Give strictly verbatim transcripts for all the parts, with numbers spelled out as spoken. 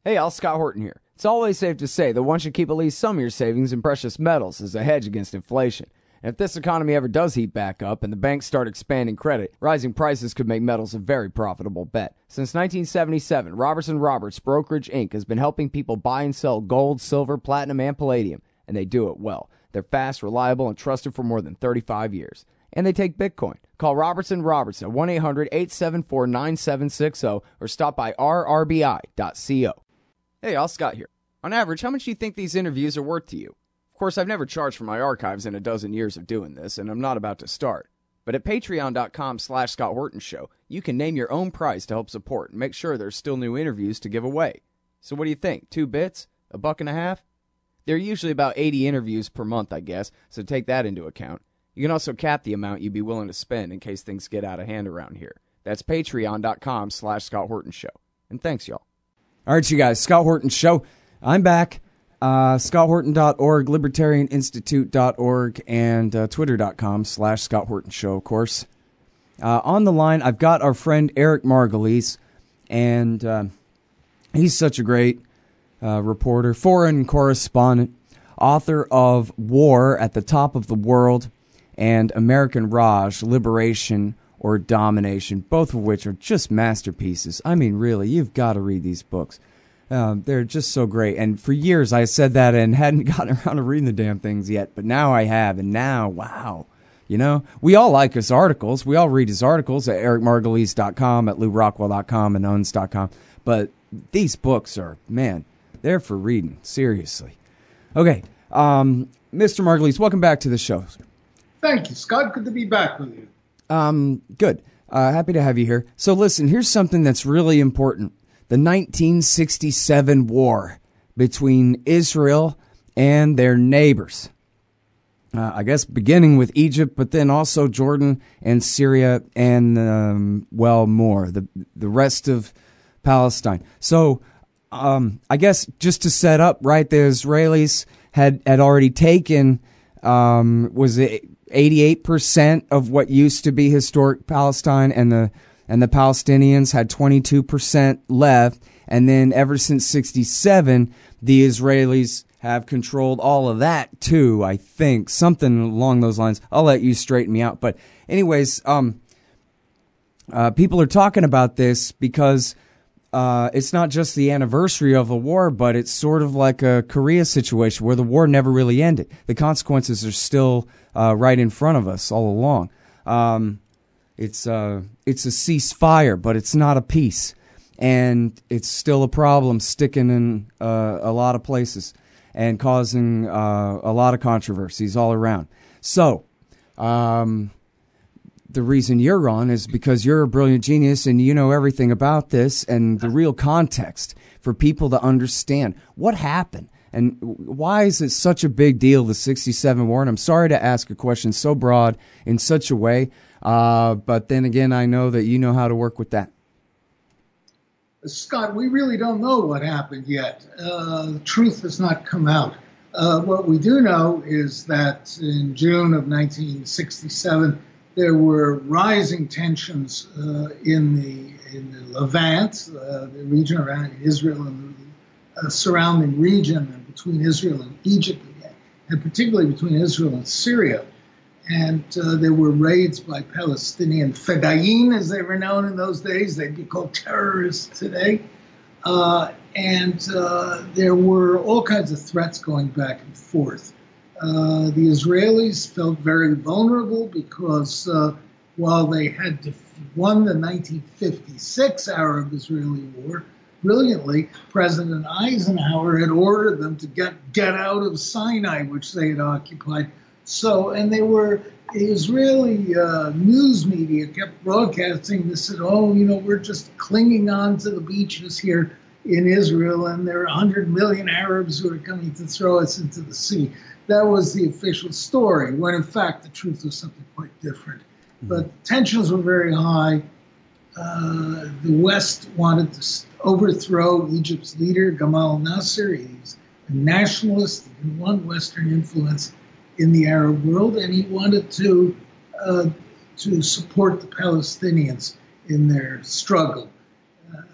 Hey, Al, Scott Horton here. It's always safe to say that one should keep at least some of your savings in precious metals as a hedge against inflation. And if this economy ever does heat back up and the banks start expanding credit, rising prices could make metals a very profitable bet. Since nineteen seventy-seven, Robertson Roberts Brokerage Incorporated has been helping people buy and sell gold, silver, platinum, and palladium, and they do it well. They're fast, reliable, and trusted for more than thirty-five years. And they take Bitcoin. Call Robertson Roberts at one eight hundred eight seven four nine seven six zero or stop by r r b i dot co. Hey, Al, Scott here. On average, how much do you think these interviews are worth to you? Of course, I've never charged for my archives in a dozen years of doing this, and I'm not about to start. But at patreon.com slash Scott Horton Show, you can name your own price to help support and make sure there's still new interviews to give away. So what do you think? Two bits? A buck and a half? There are usually about eighty interviews per month, I guess, so take that into account. You can also cap the amount you'd be willing to spend in case things get out of hand around here. That's patreon.com slash Scott Horton Show. And thanks, y'all. All right, you guys, Scott Horton Show. I'm back. Uh, scott horton dot org, libertarian institute dot org, and uh, twitter.com slash Scott Horton Show, of course. Uh, on the line, I've got our friend Eric Margolis, and uh, he's such a great uh, reporter, foreign correspondent, author of War at the Top of the World and American Raj, Liberation or Domination, both of which are just masterpieces. I mean, really, you've got to read these books. Um, they're just so great. And for years, I said that and hadn't gotten around to reading the damn things yet. But now I have. And now, wow. You know, we all like his articles. We all read his articles at eric margolis dot com, at lou rockwell dot com, and owns dot com. But these books are, man, they're for reading. Seriously. Okay. Um, Mister Margolis, welcome back to the show. Thank you, Scott. Good to be back with you. Um, good. Uh, happy to have you here. So listen, here's something that's really important. The nineteen sixty-seven war between Israel and their neighbors. Uh, I guess beginning with Egypt, but then also Jordan and Syria and, um, well, more, the the rest of Palestine. So um, I guess just to set up, right, the Israelis had, had already taken, um, was it eighty-eight percent of what used to be historic Palestine, and the and the Palestinians had twenty-two percent left. And then ever since sixty-seven, the Israelis have controlled all of that too, I think. Something along those lines. I'll let you straighten me out. But anyways, um, uh, people are talking about this because uh, it's not just the anniversary of the war, but it's sort of like a Korea situation where the war never really ended. The consequences are still uh, right in front of us all along. Um, it's, uh, it's a ceasefire, but it's not a peace. And it's still a problem sticking in uh, a lot of places and causing uh, a lot of controversies all around. So, um, the reason you're on is because you're a brilliant genius and you know everything about this and the real context for people to understand what happened and why is it such a big deal, the sixty-seven war. And I'm sorry to ask a question so broad in such a way, uh, but then again, I know that you know how to work with that. Scott, we really don't know what happened yet. Uh, the truth has not come out. Uh, what we do know is that in June of nineteen sixty-seven, there were rising tensions uh, in the in the Levant, uh, the region around Israel and the uh, surrounding region, and between Israel and Egypt, and particularly between Israel and Syria. And uh, there were raids by Palestinian fedayeen, as they were known in those days. They'd be called terrorists today. Uh, and uh, there were all kinds of threats going back and forth. Uh, the Israelis felt very vulnerable because uh, while they had def- won the nineteen fifty-six Arab-Israeli war, brilliantly, President Eisenhower had ordered them to get, get out of Sinai, which they had occupied. So, and they were, Israeli uh, news media kept broadcasting this, said, oh, you know, we're just clinging on to the beaches here in Israel, and there are one hundred million Arabs who are coming to throw us into the sea. That was the official story, when in fact the truth was something quite different. Mm-hmm. But tensions were very high. Uh, the West wanted to overthrow Egypt's leader, Gamal Nasser. He's a nationalist, and one Western influence in the Arab world, and he wanted to uh, to support the Palestinians in their struggle. Uh,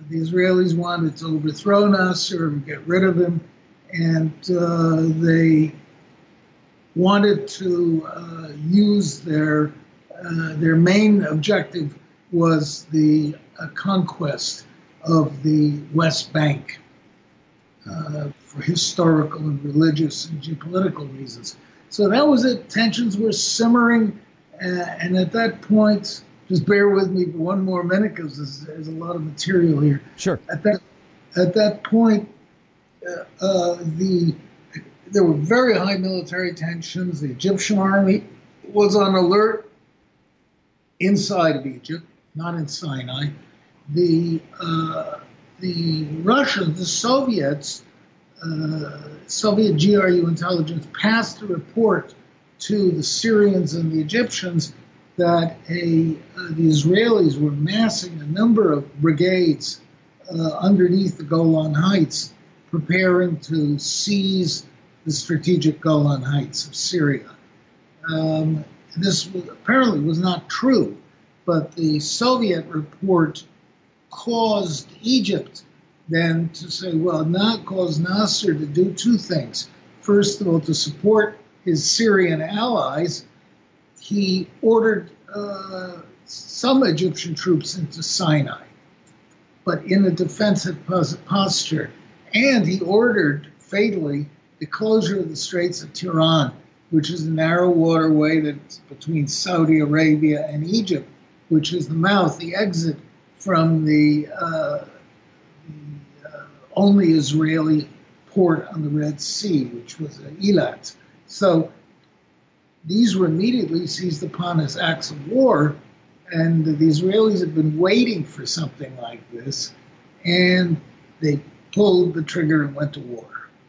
the Israelis wanted to overthrow Nasser and get rid of him, and uh, they wanted to uh, use their uh, their main objective was the uh, conquest of the West Bank uh, for historical and religious and geopolitical reasons. So that was it. Tensions were simmering, uh, and at that point, just bear with me for one more minute because there's, there's a lot of material here. Sure. At that at that point, uh, uh, the there were very high military tensions. The Egyptian army was on alert inside of Egypt, not in Sinai. The uh, the Russians, the Soviets, uh, Soviet G R U intelligence passed a report to the Syrians and the Egyptians that a uh, the Israelis were massing a number of brigades uh, underneath the Golan Heights, preparing to seize the strategic Golan Heights of Syria. Um, this was, apparently was not true, but the Soviet report caused Egypt then to say, well, not caused Nasser to do two things. First of all, to support his Syrian allies, he ordered uh, some Egyptian troops into Sinai, but in a defensive posture. And he ordered, fatally, the closure of the Straits of Tiran, which is a narrow waterway that's between Saudi Arabia and Egypt, which is the mouth, the exit from the, uh, the uh, only Israeli port on the Red Sea, which was uh, Eilat. So these were immediately seized upon as acts of war, and the Israelis had been waiting for something like this, and they pulled the trigger and went to war.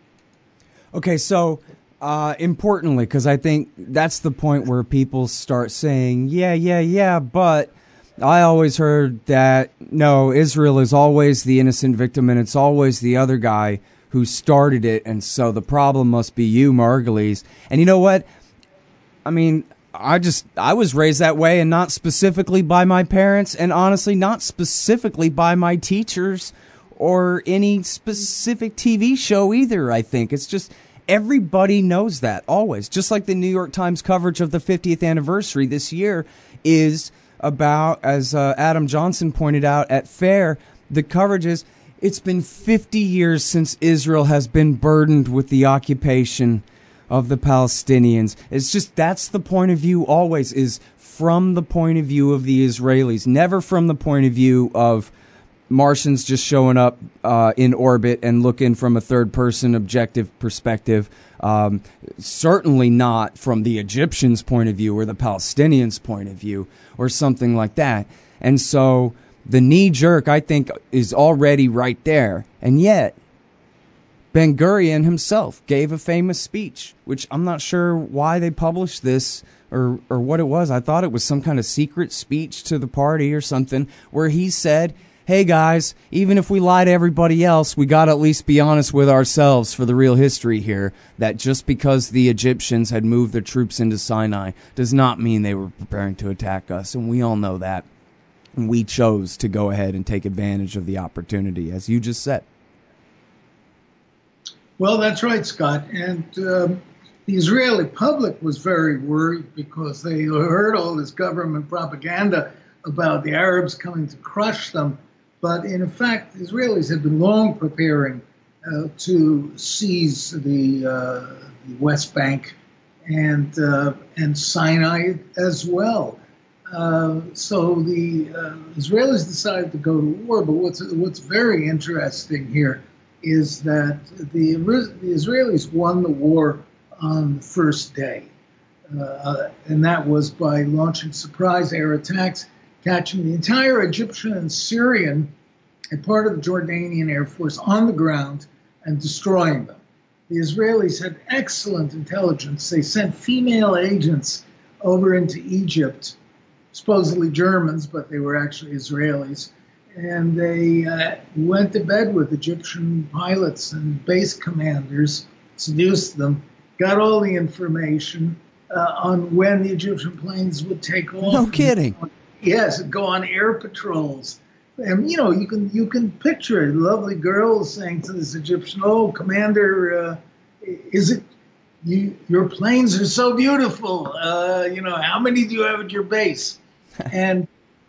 Okay, so uh, importantly, because I think that's the point where people start saying, yeah, yeah, yeah, but I always heard that, no, Israel is always the innocent victim, and it's always the other guy who started it, and so the problem must be you, Margulies. And you know what? I mean, I just, I was raised that way, and not specifically by my parents, and honestly, not specifically by my teachers or any specific T V show either, I think. It's just, everybody knows that, always. Just like the New York Times coverage of the fiftieth anniversary this year is about, as uh, Adam Johnson pointed out at FAIR, the coverage is, it's been fifty years since Israel has been burdened with the occupation of the Palestinians. It's just, that's the point of view always, is from the point of view of the Israelis, never from the point of view of Martians just showing up uh, in orbit and looking from a third-person objective perspective. Um, certainly not from the Egyptians' point of view or the Palestinians' point of view or something like that. And so the knee-jerk, I think, is already right there. And yet, Ben-Gurion himself gave a famous speech, which I'm not sure why they published this or, or what it was. I thought it was some kind of secret speech to the party or something, where he said, hey guys, even if we lie to everybody else, we got to at least be honest with ourselves for the real history here, that just because the Egyptians had moved their troops into Sinai does not mean they were preparing to attack us, and we all know that. And we chose to go ahead and take advantage of the opportunity, as you just said. Well, that's right, Scott. And um, the Israeli public was very worried because they heard all this government propaganda about the Arabs coming to crush them. But in fact, the Israelis had been long preparing uh, to seize the, uh, the West Bank and uh, and Sinai as well. Uh, so the uh, Israelis decided to go to war. But what's what's very interesting here is that the, the Israelis won the war on the first day, uh, and that was by launching surprise air attacks, catching the entire Egyptian and Syrian and part of the Jordanian Air Force on the ground and destroying them. The Israelis had excellent intelligence. They sent female agents over into Egypt, supposedly Germans, but they were actually Israelis. And they uh, went to bed with Egyptian pilots and base commanders, seduced them, got all the information uh, on when the Egyptian planes would take off. No kidding. Yes, go on air patrols. And you know, you can you can picture a lovely girl saying to this Egyptian, "Oh, Commander, uh, is it you? Your planes are so beautiful. Uh, you know, how many do you have at your base?" And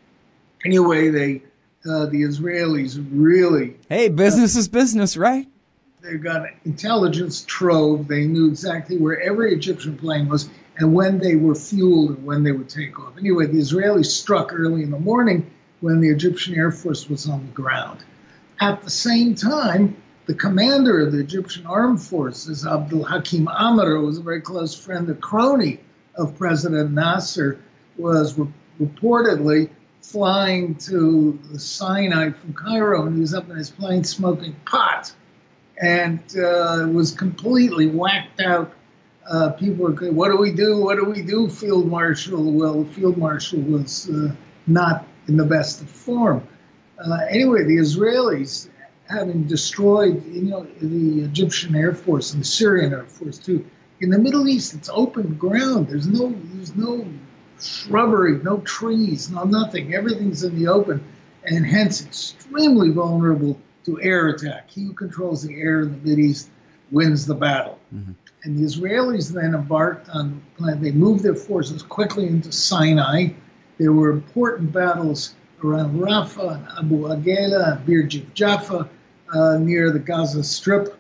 anyway, they uh, the Israelis really hey, business uh, is business, right? They got an intelligence trove. They knew exactly where every Egyptian plane was and when they were fueled and when they would take off. Anyway, the Israelis struck early in the morning when the Egyptian Air Force was on the ground. At the same time, the commander of the Egyptian Armed Forces, Abdul Hakim Amr, who was a very close friend, a crony of President Nasser, was re- reportedly flying to the Sinai from Cairo, and he was up in his plane smoking pot, and uh, was completely whacked out. Uh, people were going, "What do we do? What do we do, Field Marshal?" Well, the Field Marshal was uh, not in the best of form. Uh, anyway, the Israelis, having destroyed, you know, the Egyptian Air Force and the Syrian Air Force too. In the Middle East, it's open ground. There's no, there's no shrubbery, no trees, no nothing. Everything's in the open, and hence extremely vulnerable to air attack. He who controls the air in the Middle East wins the battle. Mm-hmm. And the Israelis then embarked on, they moved their forces quickly into Sinai. There were important battles around Rafah and Abu Agela and Bir Jaffa uh, near the Gaza Strip.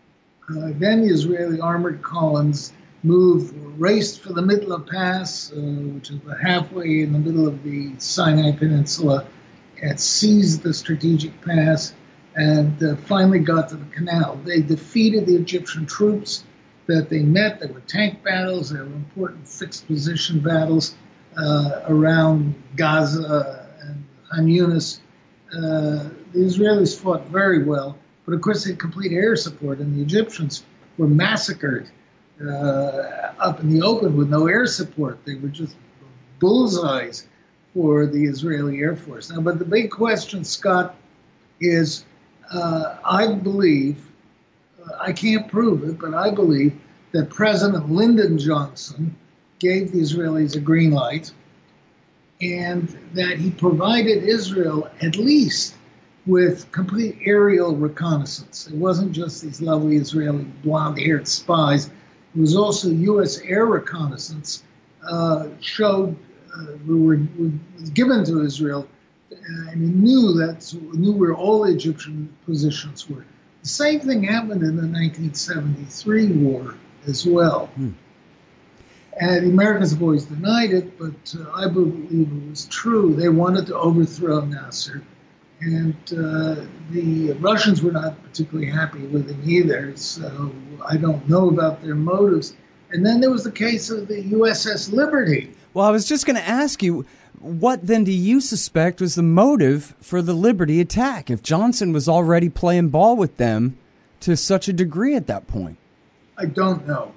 Uh, then the Israeli armored columns moved, raced for the Mitla Pass, uh, which is about halfway in the middle of the Sinai Peninsula, and seized the strategic pass, and uh, finally got to the canal. They defeated the Egyptian troops that they met. There were tank battles, there were important fixed position battles uh, around Gaza and Han Yunis. Uh, the Israelis fought very well, but of course they had complete air support, and the Egyptians were massacred uh, up in the open with no air support. They were just bullseyes for the Israeli Air Force. Now, but the big question, Scott, is uh, I believe, uh, I can't prove it, but I believe that President Lyndon Johnson gave the Israelis a green light, and that he provided Israel at least with complete aerial reconnaissance. It wasn't just these lovely Israeli blonde-haired spies. It was also U S air reconnaissance uh, showed uh, were, were given to Israel, uh, and he knew that knew where all Egyptian positions were. The same thing happened in the nineteen seventy-three war as well. Hmm. And the Americans have always denied it, but uh, I believe it was true. They wanted to overthrow Nasser, and uh, the Russians were not particularly happy with him either, so I don't know about their motives. And then there was the case of the U S S Liberty. Well, I was just going to ask you, what then do you suspect was the motive for the Liberty attack, if Johnson was already playing ball with them to such a degree at that point? I don't know.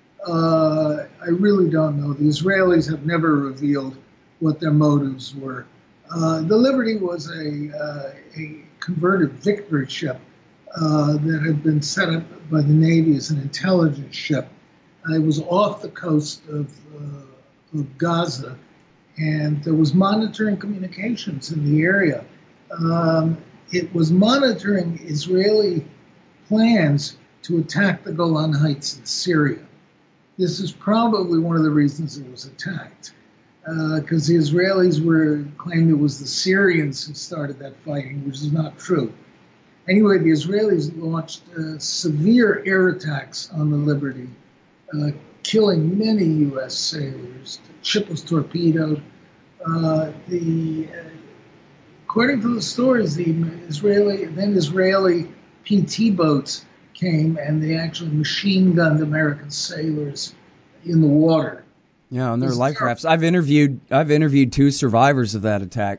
Uh, I really don't know. The Israelis have never revealed what their motives were. Uh, the Liberty was a, uh, a converted Victory ship uh, that had been set up by the Navy as an intelligence ship. Uh, it was off the coast of, uh, of Gaza, and there was monitoring communications in the area. Um, it was monitoring Israeli plans to attack the Golan Heights in Syria. This is probably one of the reasons it was attacked, because uh, the Israelis were claiming it was the Syrians who started that fighting, which is not true. Anyway, the Israelis launched uh, severe air attacks on the Liberty, uh, killing many U S sailors. The ship was torpedoed. Uh, the, uh, according to the stories, the Israeli then Israeli P T boats came, and they actually machine gunned American sailors in the water. Yeah, on their life rafts. I've interviewed I've interviewed two survivors of that attack.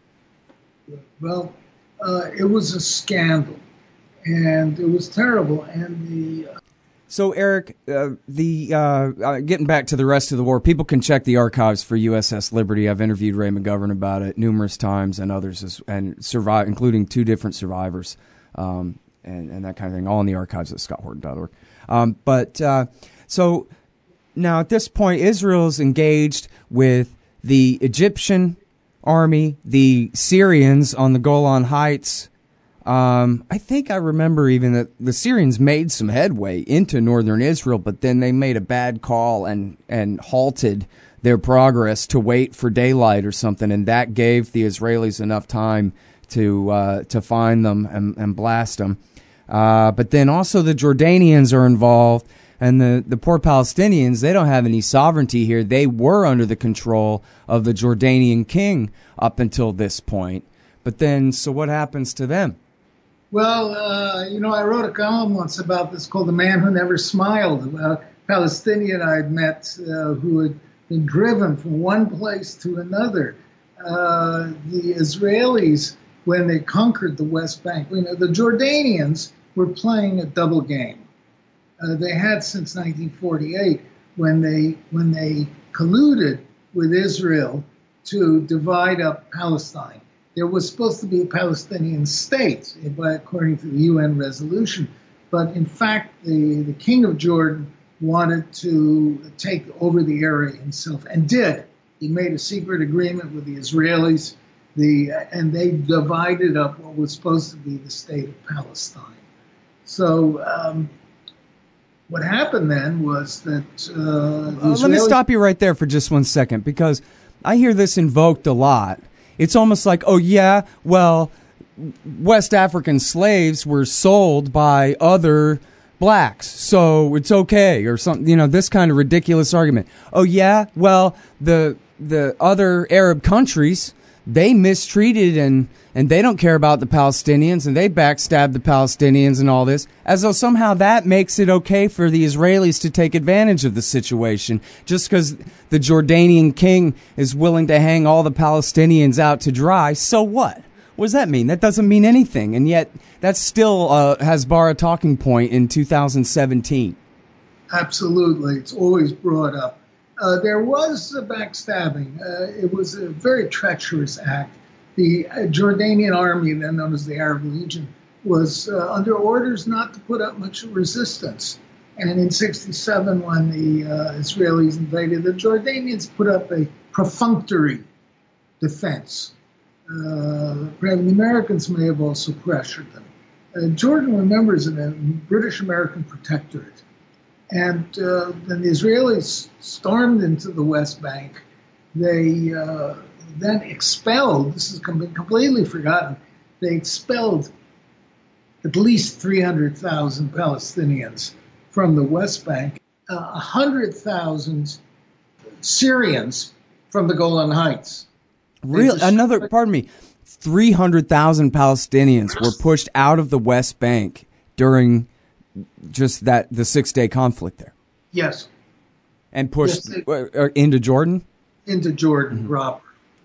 Well, uh, it was a scandal, and it was terrible. And the uh, so Eric, uh, the uh, uh, getting back to the rest of the war, people can check the archives for U S S Liberty. I've interviewed Ray McGovern about it numerous times, and others, as, and survive, including two different survivors. Um, And, and that kind of thing, all in the archives at scott horton dot org. Um, but uh, so now at this point, Israel is engaged with the Egyptian army, the Syrians on the Golan Heights. Um, I think I remember even that the Syrians made some headway into northern Israel, but then they made a bad call and, and halted their progress to wait for daylight or something, and that gave the Israelis enough time to uh, to find them and, and blast them. Uh, but then also the Jordanians are involved, and the, the poor Palestinians, they don't have any sovereignty here. They were under the control of the Jordanian king up until this point. But then, so what happens to them? Well, uh, you know, I wrote a column once about this called The Man Who Never Smiled, about a Palestinian I'd met uh, who had been driven from one place to another. Uh, the Israelis, when they conquered the West Bank, you know, the Jordanians were playing a double game. Uh, they had since nineteen forty-eight, when they when they colluded with Israel to divide up Palestine. There was supposed to be a Palestinian state, according to the U N resolution, but in fact, the, the king of Jordan wanted to take over the area himself, and did. He made a secret agreement with the Israelis, the and they divided up what was supposed to be the state of Palestine. So um, what happened then was that uh, the uh, let me stop you right there for just one second, because I hear this invoked a lot. It's almost like, oh yeah, well, West African slaves were sold by other blacks, so it's okay, or something, you know, this kind of ridiculous argument. Oh yeah, well, the the other Arab countries, they mistreated and and they don't care about the Palestinians, and they backstabbed the Palestinians and all this, as though somehow that makes it okay for the Israelis to take advantage of the situation, just because the Jordanian king is willing to hang all the Palestinians out to dry. So what? What does that mean? That doesn't mean anything, and yet that still uh, has bar a talking point in two thousand seventeen. Absolutely. It's always brought up. Uh, there was a backstabbing. Uh, it was a very treacherous act. The uh, Jordanian army, then known as the Arab Legion, was uh, under orders not to put up much resistance. And in sixty-seven, when the uh, Israelis invaded, the Jordanians put up a perfunctory defense. Uh, the Americans may have also pressured them. Uh, Jordan, remember, is a British-American protectorate. And uh, when the Israelis stormed into the West Bank, they uh, then expelled, this has been completely forgotten, they expelled at least three hundred thousand Palestinians from the West Bank, uh, one hundred thousand Syrians from the Golan Heights. Really? Another, pardon me, three hundred thousand Palestinians were pushed out of the West Bank during just that, the six-day conflict there. Yes. And pushed yes, they, into Jordan? Into Jordan mm-hmm. proper.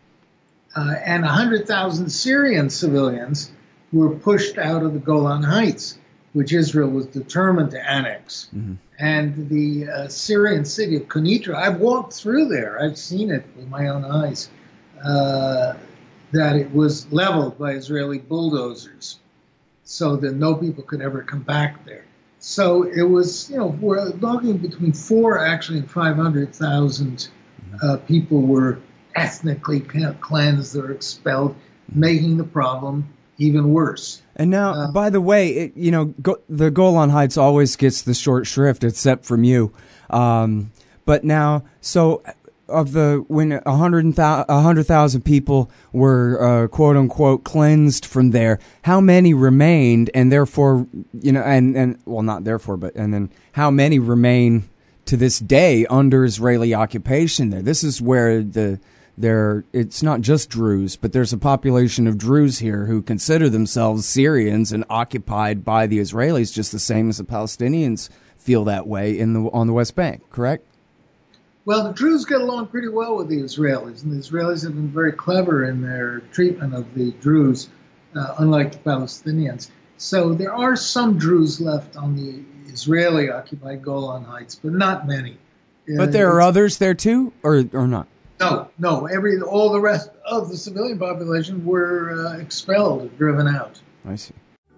Uh, and one hundred thousand Syrian civilians were pushed out of the Golan Heights, which Israel was determined to annex. Mm-hmm. And the uh, Syrian city of Quneitra, I've walked through there, I've seen it with my own eyes, uh, that it was leveled by Israeli bulldozers so that no people could ever come back there. So it was, you know, we're talking between four, actually, and five hundred thousand uh, people were ethnically cleansed or expelled, making the problem even worse. And now, uh, by the way, it, you know, go, the Golan Heights always gets the short shrift, except from you. Um, but now, so of the when a hundred thousand people were uh, quote unquote cleansed from there, how many remained, and therefore, you know, and and well, not therefore, but and then how many remain to this day under Israeli occupation there? This is where the there it's not just Druze, but there's a population of Druze here who consider themselves Syrians and occupied by the Israelis, just the same as the Palestinians feel that way in the on the West Bank. Correct? Well, the Druze get along pretty well with the Israelis, and the Israelis have been very clever in their treatment of the Druze, uh, unlike the Palestinians. So there are some Druze left on the Israeli-occupied Golan Heights, but not many. But there are others there too, or or not? No, no. Every all the rest of the civilian population were uh, expelled, driven out. I see.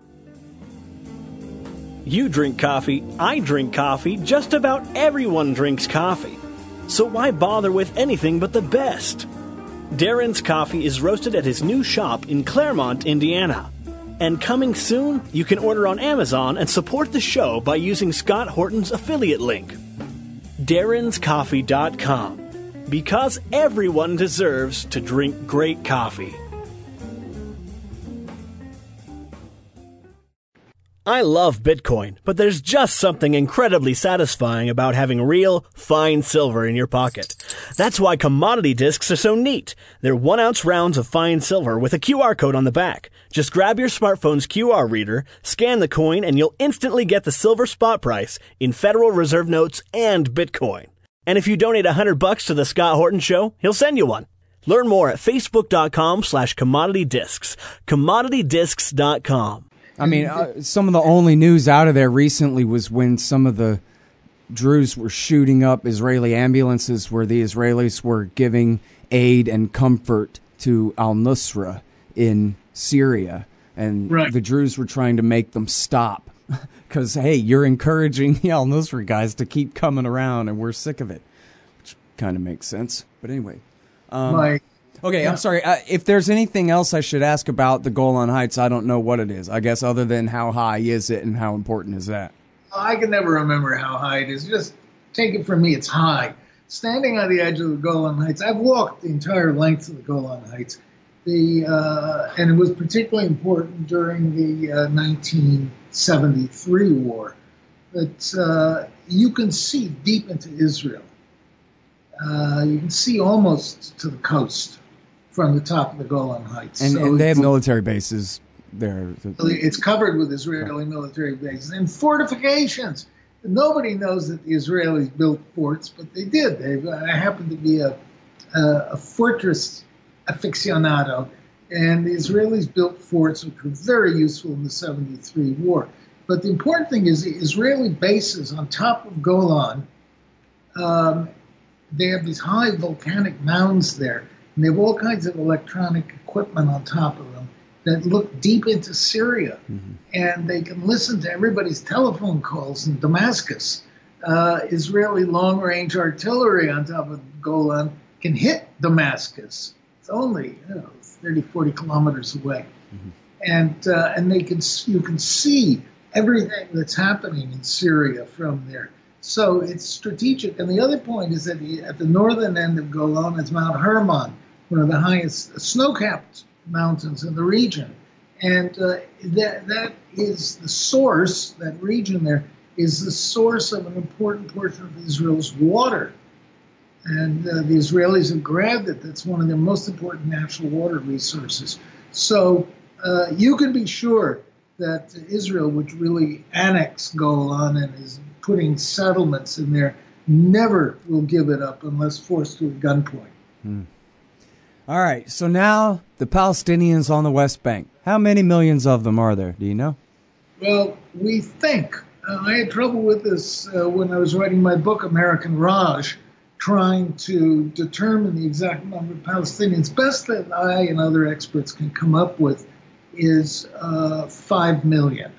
You drink coffee, I drink coffee, just about everyone drinks coffee. So why bother with anything but the best? Darren's Coffee is roasted at his new shop in Claremont, Indiana. And coming soon, you can order on Amazon and support the show by using Scott Horton's affiliate link. Darrens Coffee dot com. Because everyone deserves to drink great coffee. I love Bitcoin, but there's just something incredibly satisfying about having real, fine silver in your pocket. That's why commodity discs are so neat. They're one-ounce rounds of fine silver with a Q R code on the back. Just grab your smartphone's Q R reader, scan the coin, and you'll instantly get the silver spot price in Federal Reserve notes and Bitcoin. And if you donate a hundred bucks to the Scott Horton Show, he'll send you one. Learn more at facebook.com slash commodity discs. commodity discs dot com. I mean, uh, some of the only news out of there recently was when some of the Druze were shooting up Israeli ambulances where the Israelis were giving aid and comfort to al-Nusra in Syria. And right. the Druze were trying to make them stop because, hey, you're encouraging the al-Nusra guys to keep coming around and we're sick of it, which kind of makes sense. But anyway. Um, My Okay, Yeah. I'm sorry. Uh, if there's anything else I should ask about the Golan Heights, I don't know what it is. I guess other than how high is it and how important is that? I can never remember how high it is. Just take it from me, it's high. Standing on the edge of the Golan Heights, I've walked the entire length of the Golan Heights. The uh, and it was particularly important during the uh, nineteen seventy-three war. But uh, you can see deep into Israel. Uh, you can see almost to the coast from the top of the Golan Heights. And, so and they have military bases there. It's covered with Israeli military bases and fortifications. Nobody knows that the Israelis built forts, but they did. They I happen to be a, a, a fortress aficionado, and the Israelis built forts which were very useful in the seventy-three war. But the important thing is the Israeli bases on top of Golan, um, they have these high volcanic mounds there. And they have all kinds of electronic equipment on top of them that look deep into Syria. Mm-hmm. And they can listen to everybody's telephone calls in Damascus. Uh, Israeli long-range artillery on top of Golan can hit Damascus. It's only you know, thirty, forty kilometers away. Mm-hmm. And uh, and they can you can see everything that's happening in Syria from there. So it's strategic. And the other point is that the, at the northern end of Golan is Mount Hermon, one of the highest snow-capped mountains in the region. And uh, that that is the source, that region there, is the source of an important portion of Israel's water. And uh, the Israelis have grabbed it. That's one of their most important natural water resources. So uh, you can be sure that Israel, which really annexed Golan and is putting settlements in there, never will give it up unless forced to a gunpoint. Hmm. All right, so now the Palestinians on the West Bank. How many millions of them are there? Do you know? Well, we think. Uh, I had trouble with this uh, when I was writing my book, American Raj, trying to determine the exact number of Palestinians. Best that I and other experts can come up with is uh, five million.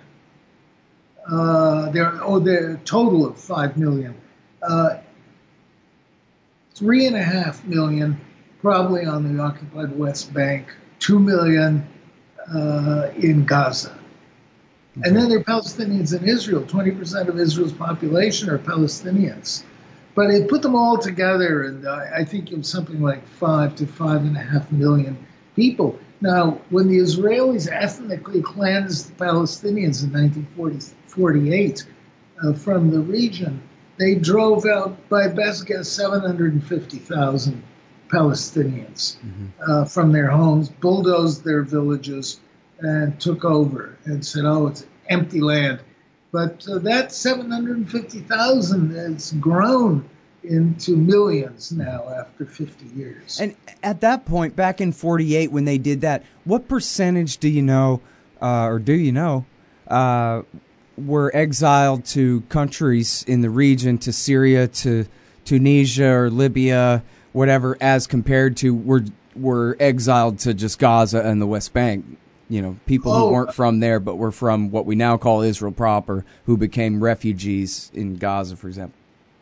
Uh, there, oh, the total of five million. Uh, three and a half million probably on the occupied West Bank, two million uh, in Gaza. Okay. And then there are Palestinians in Israel. twenty percent of Israel's population are Palestinians. But it put them all together, and uh, I think it was something like five to five and a half million people. Now, when the Israelis ethnically cleansed the Palestinians in nineteen forty-eight uh, from the region, they drove out, by best guess, seven hundred fifty thousand Palestinians mm-hmm. uh, from their homes, bulldozed their villages, and took over and said, oh, it's empty land. But uh, that seven hundred fifty thousand has grown into millions now after fifty years. And at that point, back in forty-eight, when they did that, what percentage do you know, uh, or do you know, uh, were exiled to countries in the region, to Syria, to Tunisia or Libya, whatever, as compared to were were exiled to just Gaza and the West Bank? You know, people oh, who weren't from there but were from what we now call Israel proper, who became refugees in Gaza, for example.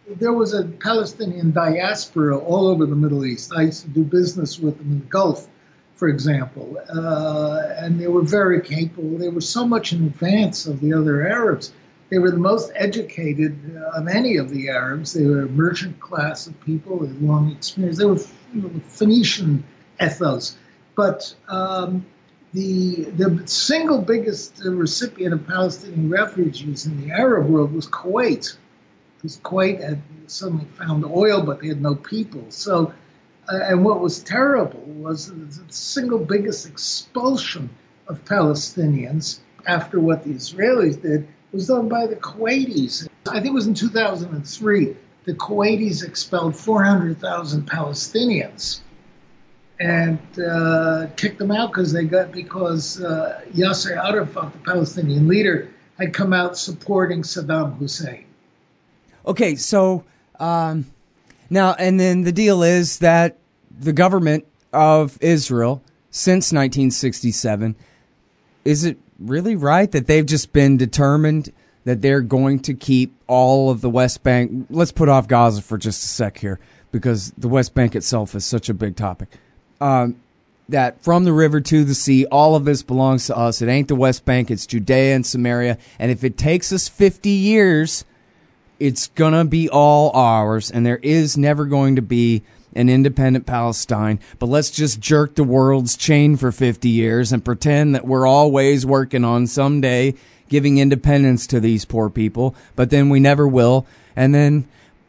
there was a Palestinian diaspora all over the Middle East. I used to do business with them in the Gulf, for example, uh, and they were very capable. They were so much in advance of the other Arabs. They were the most educated of any of the Arabs. They were a merchant class of people with long experience. They were, you know, Phoenician ethos. But um, the the single biggest recipient of Palestinian refugees in the Arab world was Kuwait. Because Kuwait had suddenly found oil, but they had no people. So, uh, and what was terrible was the single biggest expulsion of Palestinians after what the Israelis did was done by the Kuwaitis. I think it was in two thousand three. The Kuwaitis expelled four hundred thousand Palestinians and uh, kicked them out because they got because uh, Yasser Arafat, the Palestinian leader, had come out supporting Saddam Hussein. Okay, so um, now, and then the deal is that the government of Israel since nineteen sixty-seven, is it really right that they've just been determined that they're going to keep all of the West Bank? Let's put off Gaza for just a sec here, because the West Bank itself is such a big topic. Um, that from the river to the sea, all of this belongs to us. It ain't the West Bank, it's Judea and Samaria. And if it takes us fifty years, it's going to be all ours, and there is never going to be an independent Palestine. But let's just jerk the world's chain for fifty years and pretend that we're always working on someday giving independence to these poor people, but then we never will. And then,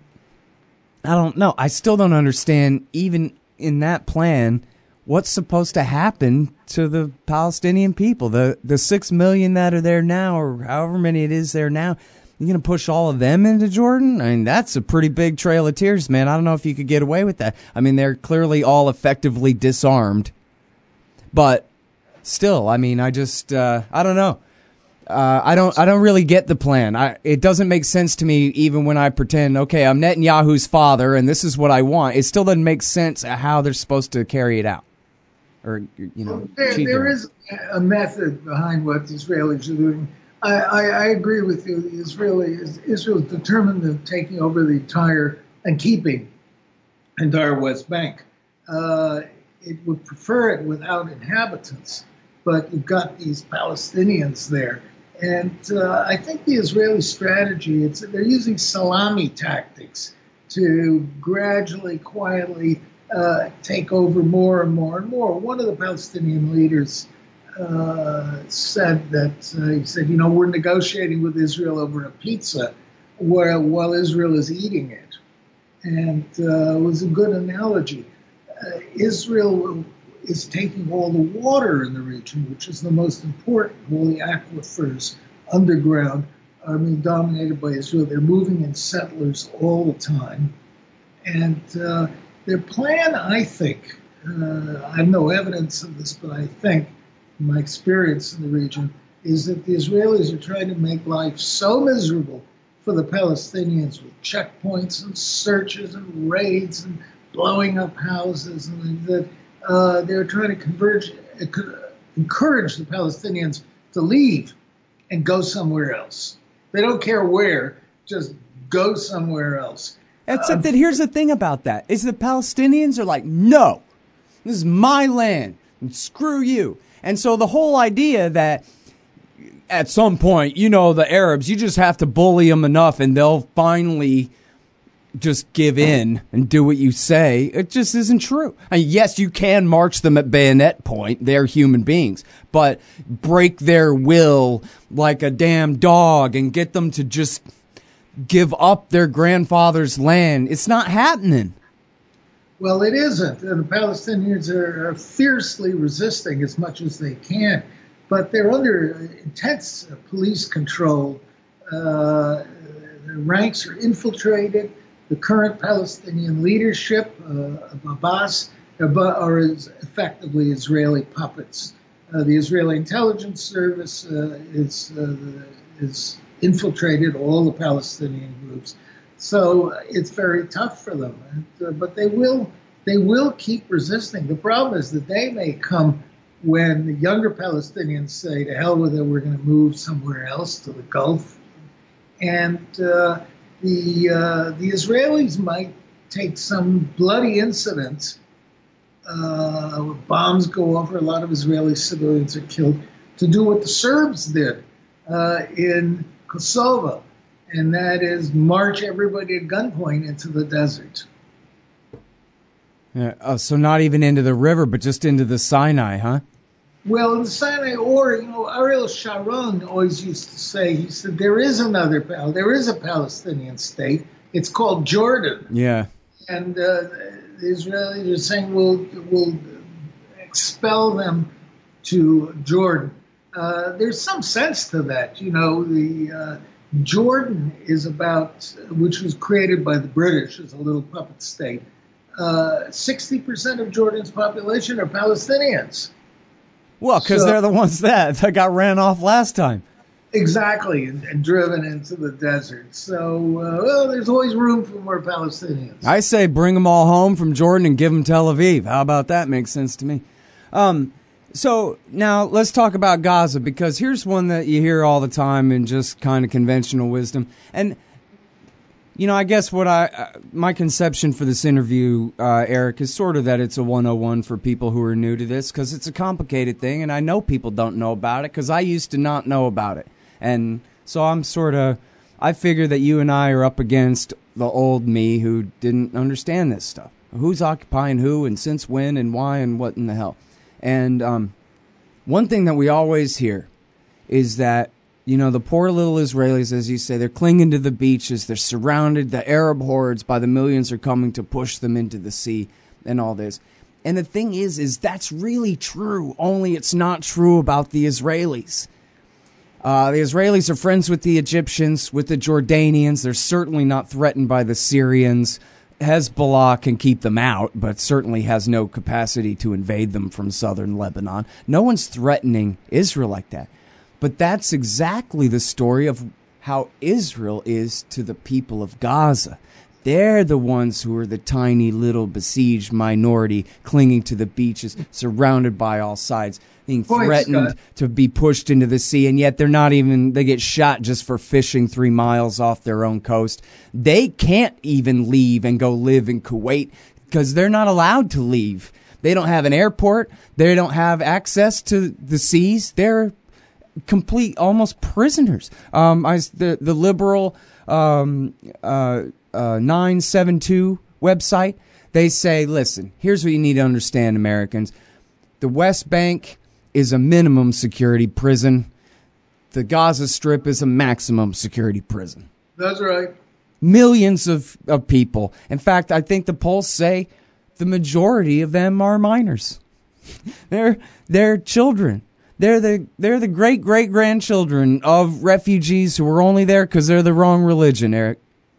I don't know, I still don't understand, even in that plan, what's supposed to happen to the Palestinian people, the the six million that are there now, or however many it is there now. You're going to push all of them into Jordan? I mean, that's a pretty big trail of tears, man. I don't know if you could get away with that. I mean, they're clearly all effectively disarmed. But still, I mean, I just, uh, I don't know. Uh, I don't I don't really get the plan. I, it doesn't make sense to me, even when I pretend, okay, I'm Netanyahu's father, and this is what I want. It still doesn't make sense how they're supposed to carry it out. Or, you know, there, there is a method behind what the Israelis are doing. I, I, I agree with you. The Israeli Israel is determined of taking over the entire and keeping the entire West Bank. Uh, it would prefer it without inhabitants, but you've got these Palestinians there, and uh, I think the Israeli strategy, it's they're using salami tactics to gradually, quietly uh, take over more and more and more. One of the Palestinian leaders Uh, said that uh, he said, you know, we're negotiating with Israel over a pizza while, while Israel is eating it. And uh, it was a good analogy. Uh, Israel is taking all the water in the region, which is the most important. All the aquifers underground are being dominated by Israel. They're moving in settlers all the time. And uh, their plan, I think, uh, I have no evidence of this, but I think, my experience in the region, is that the Israelis are trying to make life so miserable for the Palestinians with checkpoints and searches and raids and blowing up houses, and that uh, they're trying to converge, uh, encourage the Palestinians to leave and go somewhere else. They don't care where, just go somewhere else. Except uh, that here's the thing about that, is the Palestinians are like, no, this is my land, and screw you. And so the whole idea that at some point, you know, the Arabs, you just have to bully them enough and they'll finally just give in and do what you say, it just isn't true. I mean, yes, you can march them at bayonet point. They're human beings. But break their will like a damn dog and get them to just give up their grandfather's land. It's not happening. Well, it isn't. And the Palestinians are, are fiercely resisting as much as they can, but they're under intense police control. Uh, the ranks are infiltrated. The current Palestinian leadership uh, of Abbas are effectively Israeli puppets. Uh, the Israeli intelligence service uh, is, uh, is infiltrated all the Palestinian groups. So it's very tough for them, and, uh, but they will they will keep resisting. The problem is the day may come when the younger Palestinians say, "To hell with it, we're going to move somewhere else to the Gulf," and uh, the uh, the Israelis might take some bloody incidents. Uh, bombs go off, a lot of Israeli civilians are killed, to do what the Serbs did uh, in Kosovo, and that is march everybody at gunpoint into the desert. Yeah, oh, so not even into the river, but just into the Sinai, huh? Well, in the Sinai, or, you know, Ariel Sharon always used to say, he said, there is another, there is a Palestinian state. It's called Jordan. Yeah. And uh, the Israelis are saying, we'll, we'll expel them to Jordan. Uh, there's some sense to that. You know, the uh, Jordan is about, which was created by the British as a little puppet state. Uh, sixty percent of Jordan's population are Palestinians. Well, because so, they're the ones that, that got ran off last time. Exactly, and, and driven into the desert. So, uh, well, there's always room for more Palestinians. I say bring them all home from Jordan and give them Tel Aviv. How about that? Makes sense to me. Um, so now let's talk about Gaza, because here's one that you hear all the time in just kind of conventional wisdom. And you know, I guess what I, uh, my conception for this interview, uh, Eric, is sort of that it's a one oh one for people who are new to this, because it's a complicated thing, and I know people don't know about it, because I used to not know about it. And so I'm sort of, I figure that you and I are up against the old me who didn't understand this stuff. Who's occupying who, and since when, and why, and what in the hell. And um, one thing that we always hear is that, you know, the poor little Israelis, as you say, they're clinging to the beaches. They're surrounded. The Arab hordes by the millions are coming to push them into the sea and all this. And the thing is, is that's really true, only it's not true about the Israelis. Uh, the Israelis are friends with the Egyptians, with the Jordanians. They're certainly not threatened by the Syrians. Hezbollah can keep them out, but certainly has no capacity to invade them from southern Lebanon. No one's threatening Israel like that. But that's exactly the story of how Israel is to the people of Gaza. They're the ones who are the tiny little besieged minority clinging to the beaches, surrounded by all sides, being threatened to be pushed into the sea, and yet they're not even, they get shot just for fishing three miles off their own coast. They can't even leave and go live in Kuwait because they're not allowed to leave. They don't have an airport. They don't have access to the seas. They're complete, almost prisoners. Um, I, the the liberal um, uh, uh, nine seven two website, they say, listen, here's what you need to understand, Americans. The West Bank is a minimum security prison. The Gaza Strip is a maximum security prison. That's right. Millions of, of people. In fact, I think the polls say the majority of them are minors. they're they're children. They're the they're the great great grandchildren of refugees who were only there because they're the wrong religion, Eric.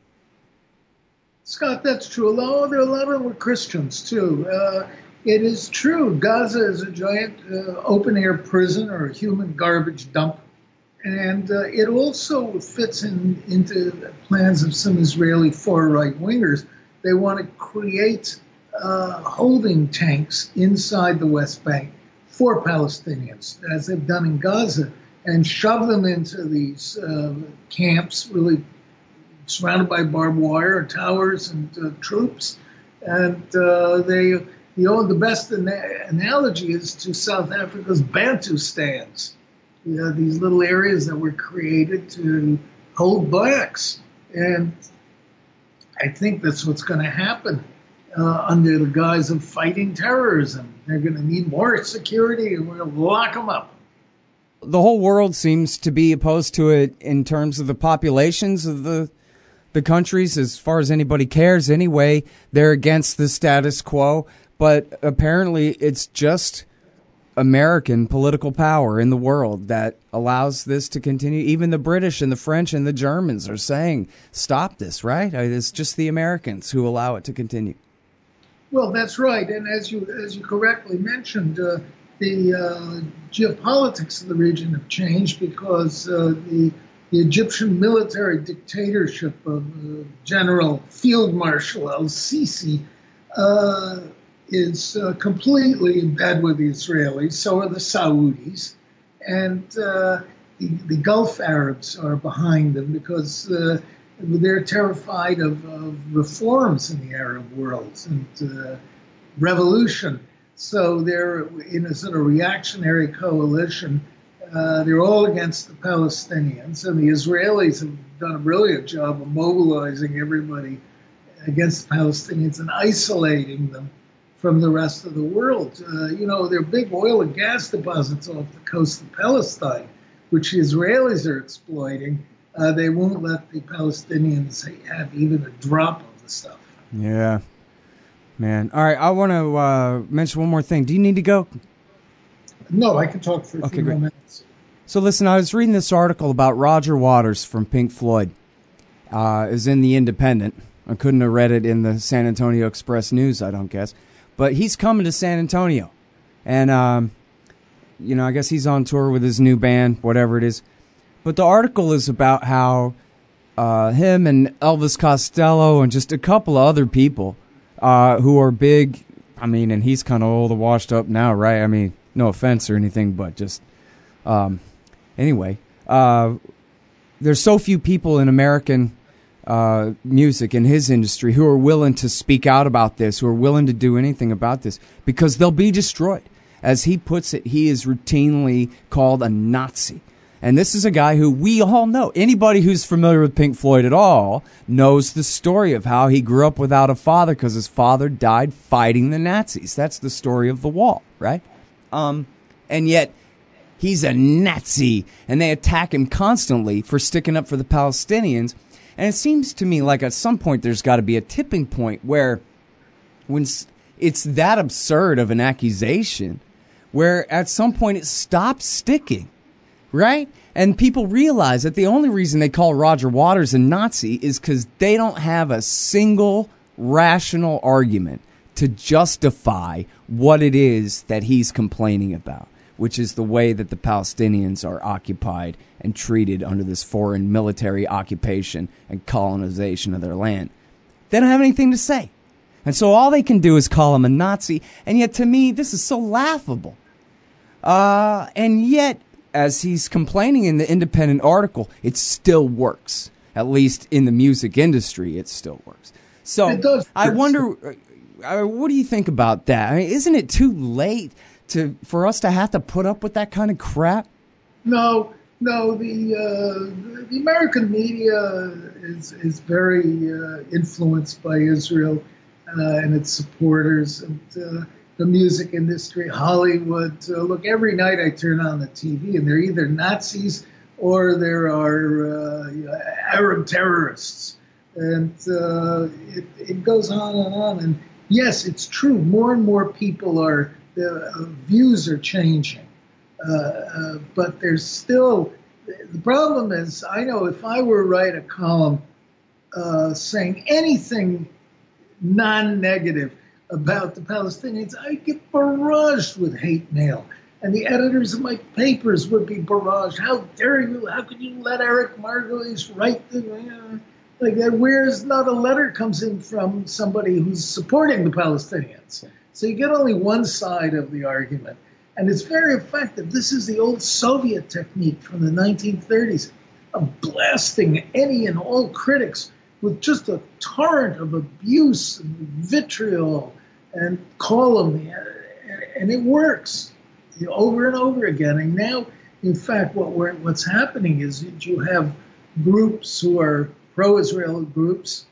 Scott, that's true. Although there are a lot of them were Christians too. Uh, it is true. Gaza is a giant uh, open air prison or a human garbage dump, and uh, it also fits in into plans of some Israeli far right wingers. They want to create uh, holding tanks inside the West Bank for Palestinians, as they've done in Gaza, and shove them into these uh, camps, really surrounded by barbed wire, towers, and uh, troops. And uh, they, you know, the best ana- analogy is to South Africa's Bantustans. You know, these little areas that were created to hold blacks. And I think that's what's going to happen. Uh, under the guise of fighting terrorism. They're going to need more security, and we're going to lock them up. The whole world seems to be opposed to it in terms of the populations of the the countries. As far as anybody cares anyway, they're against the status quo. But apparently it's just American political power in the world that allows this to continue. Even the British and the French and the Germans are saying, stop this, right? It's just the Americans who allow it to continue. Well, that's right, and as you as you correctly mentioned, uh, the uh, geopolitics of the region have changed because uh, the the Egyptian military dictatorship of uh, General Field Marshal al-Sisi uh, is uh, completely in bed with the Israelis. So are the Saudis, and uh, the, the Gulf Arabs are behind them because uh, They're terrified of, of reforms in the Arab world and uh, revolution. So they're in a sort of reactionary coalition. Uh, they're all against the Palestinians, and the Israelis have done a brilliant job of mobilizing everybody against the Palestinians and isolating them from the rest of the world. Uh, you know, there are big oil and gas deposits off the coast of Palestine, which the Israelis are exploiting. Uh, they won't let the Palestinians have even a drop of the stuff. Yeah, man. All right, I want to uh, mention one more thing. Do you need to go? No, I can talk for a okay, few great. more minutes. So listen, I was reading this article about Roger Waters from Pink Floyd. Uh, it was in The Independent. I couldn't have read it in the San Antonio Express News, I don't guess. But he's coming to San Antonio. And, um, you know, I guess he's on tour with his new band, whatever it is. But the article is about how uh, him and Elvis Costello and just a couple of other people uh, who are big, I mean, and he's kind of old and washed up now, right? I mean, no offense or anything, but just, um, anyway. Uh, there's so few people in American uh, music, in his industry, who are willing to speak out about this, who are willing to do anything about this, because they'll be destroyed. As he puts it, he is routinely called a Nazi. And this is a guy who we all know. Anybody who's familiar with Pink Floyd at all knows the story of how he grew up without a father because his father died fighting the Nazis. That's the story of The Wall, right? Um, and yet he's a Nazi, and they attack him constantly for sticking up for the Palestinians. And it seems to me like at some point there's got to be a tipping point where when it's that absurd of an accusation, where at some point it stops sticking. Right? And people realize that the only reason they call Roger Waters a Nazi is because they don't have a single rational argument to justify what it is that he's complaining about, which is the way that the Palestinians are occupied and treated under this foreign military occupation and colonization of their land. They don't have anything to say. And so all they can do is call him a Nazi. And yet, to me, this is so laughable. Uh, and yet, as he's complaining in the Independent article, it still works. At least in the music industry, it still works. So It does. I wonder, uh, what do you think about that? I mean, isn't it too late to for us to have to put up with that kind of crap? No, no. The uh, the American media is is very uh, influenced by Israel uh, and its supporters, and uh, the music industry, Hollywood. Uh, look, every night I turn on the T V, and they're either Nazis or there are uh, Arab terrorists, and uh, it, it goes on and on. And yes, it's true. More and more people are the uh, views are changing. Uh, uh, but there's still, the problem is, I know if I were to write a column uh, saying anything non-negative about the Palestinians, I'd get barraged with hate mail. And the editors of my papers would be barraged. How dare you? How could you let Eric Margolis write the, uh, like that? Where's not a letter comes in from somebody who's supporting the Palestinians. So you get only one side of the argument. And it's very effective. This is the old Soviet technique from the nineteen thirties of blasting any and all critics with just a torrent of abuse and vitriol and calumny. And it works over and over again. And now, in fact, what we're, what's happening is that you have groups who are pro-Israel groups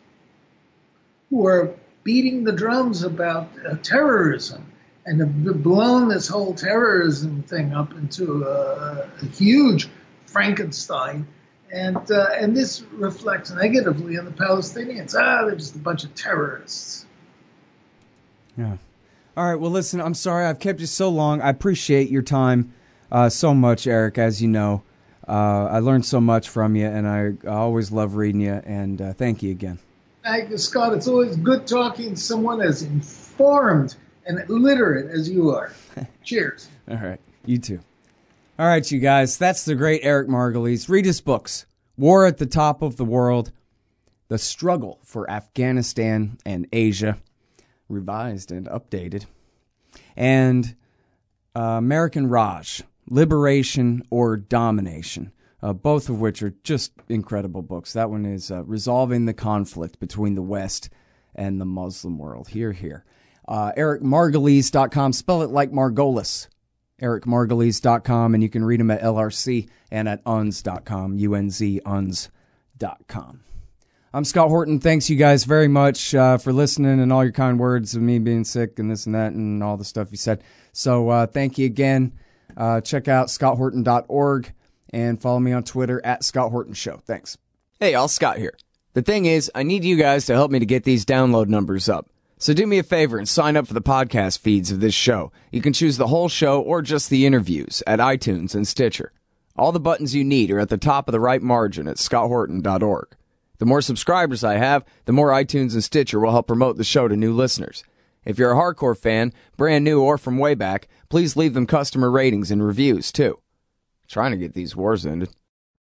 who are beating the drums about uh, terrorism. And have blown this whole terrorism thing up into a, a huge Frankenstein. And uh, and this reflects negatively on the Palestinians. Ah, they're just a bunch of terrorists. Yeah. All right, well, listen, I'm sorry I've kept you so long. I appreciate your time uh, so much, Eric, as you know. Uh, I learned so much from you, and I, I always love reading you, and uh, thank you again. Thank you, Scott. It's always good talking to someone as informed and literate as you are. Cheers. All right. You too. All right, you guys. That's the great Eric Margolis. Read his books. War at the Top of the World. The Struggle for Afghanistan and Asia. Revised and updated. And uh, American Raj. Liberation or Domination. uh, both of which are just incredible books. That one is uh, Resolving the Conflict Between the West and the Muslim World. Here, here. Uh, Eric Margolis dot com. Spell it like Margolis. Eric Margolis dot com, and you can read him at L R C and at U N Z dot com, U N Z, U N Z dot com. I'm Scott Horton. Thanks you guys very much uh, for listening and all your kind words of me being sick and this and that and all the stuff you said. So uh, thank you again. Uh, check out scott horton dot org and follow me on Twitter at Scott Horton Show. Thanks. Hey, y'all, Scott here. The thing is, I need you guys to help me to get these download numbers up. So do me a favor and sign up for the podcast feeds of this show. You can choose the whole show or just the interviews at iTunes and Stitcher. All the buttons you need are at the top of the right margin at scott horton dot org. The more subscribers I have, the more iTunes and Stitcher will help promote the show to new listeners. If you're a hardcore fan, brand new or from way back, please leave them customer ratings and reviews, too. Trying to get these wars ended.